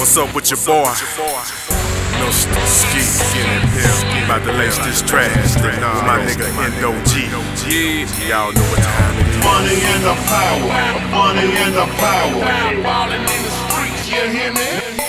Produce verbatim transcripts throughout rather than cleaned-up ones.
What's up with your boy? Mister Ski, getting here. About to lace this trash with my nigga Endo G. Yeah, y'all know what time it is. Money and the power, money and the power. Ballin' in the streets, you hear me?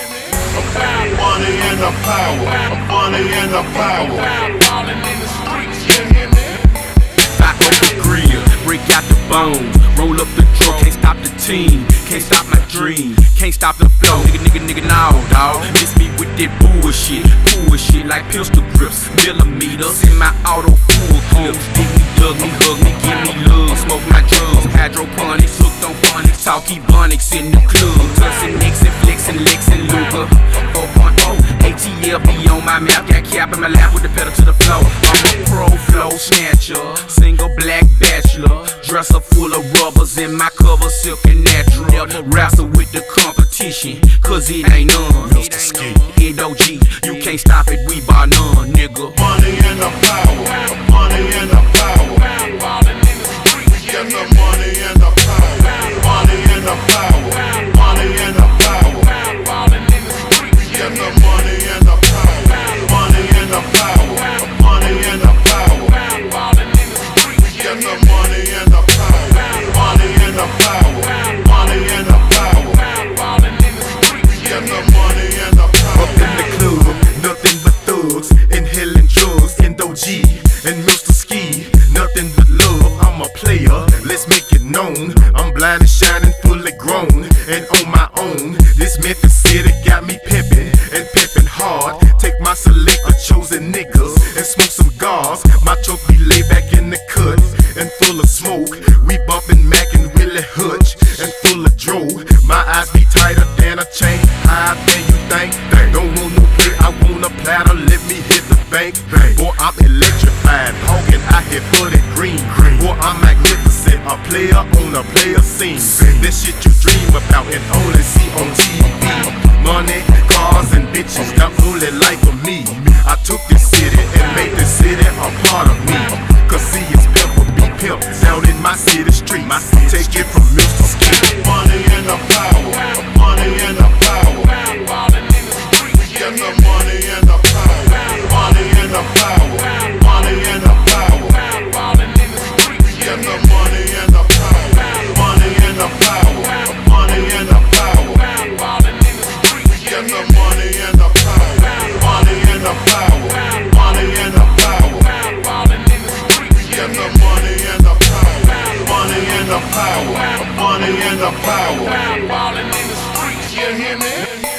Money and the power, money and the power. Ballin' in the streets, you hear me? Back up the grill, break out the bones, roll up the truck, can't stop the team, can't stop my dream, can't stop the flow, nigga, nigga, nigga, now, dawg. Miss me with that bullshit, bullshit like pistol grips, millimeters in my auto full clips. Dig me, dug me, hug me, give me love, smoke my drugs, hydroponics, hooked on phonics, talk ebonics in the club, tussin' nicks and flexin', licks and Luger, four point oh, A T L B on my map, got cap in my lap with the pedal to the floor. I'm a pro flow snatcher, single black bachelor, dresser full of rubbers in my cover, silk and natural. Never wrestle with the competition, cause it ain't none. Mister Ski, Endo G, you can't stop it, we bar none, nigga. Money and the power, money and the power. Ballin' in the streets, get the money and the power, money and the power, money and the power. Ballin' in the streets, get the money and the power, money and the power, money and the power. Ballin' in the streets, get the money and the power, money and the power, money and the power. Ballin' in the streets, get the money and the power. up in the club, nothing but thugs, inhaling drugs, Endo G and Mister Ski, nothing but love. I'm a player, let's make it known. I'm blind and shining, fully grown, and on my own. This Memphis city got me pimpin' and pimpin' hard. Take my selector, chosen niggas, and smoke some gauze. My truck be laid back in the cut and full of smoke. We bumpin' Mac and Willie Hutch and full of dro. My eyes be tighter than a chain, higher than you think. Don't want no plate, I want a platter, let me hit the bank. Boy, I'm electrified, hawking out here for that green. Boy, I'm magnificent, a player on a player scene. That shit you dream about and only see on T V. Money, cars, and bitches, the only life of me. I took this city and made this city a part of me. Cause see, it's pimp or be pimp down in my city streets. Take it from Mister Ski. Money and the power, money and the power. Ballin' in the streets, get the money and the power, money and the power, money and the power. Ballin' in the streets, get the money and the power, money and the power, money and the power. Ballin' in the streets, get the money and the power, money and the power, money and the power. Ballin' in the streets, get the money and the power, money and the power, money and the power. Ballin' in the streets, you hear me?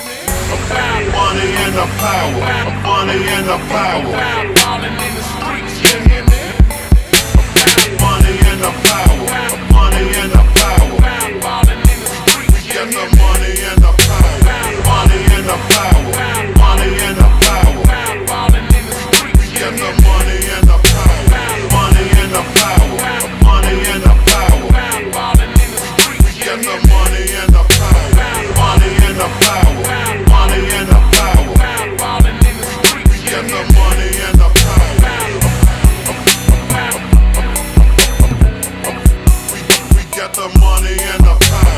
Money and the power, money and the power. Ballin' in the streets, you hear me? Money and the power, money and the power. Ballin' in the streets, get the money and the power, money and the power, money and the power. Ballin' in the streets, get the money and the power, money and the power, money and the power. Ballin' in the streets, get the money and the power, money and the power, money and the power. Ballin' in the streets, get the money and the power. We got the money and the power.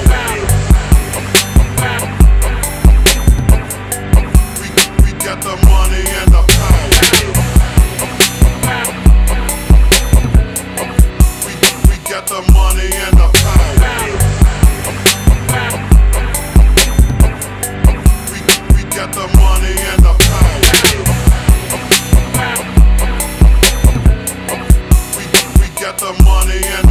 We, we got the money and the power. We, we got the money and the power. We, we got the money and the power. We, we got the money and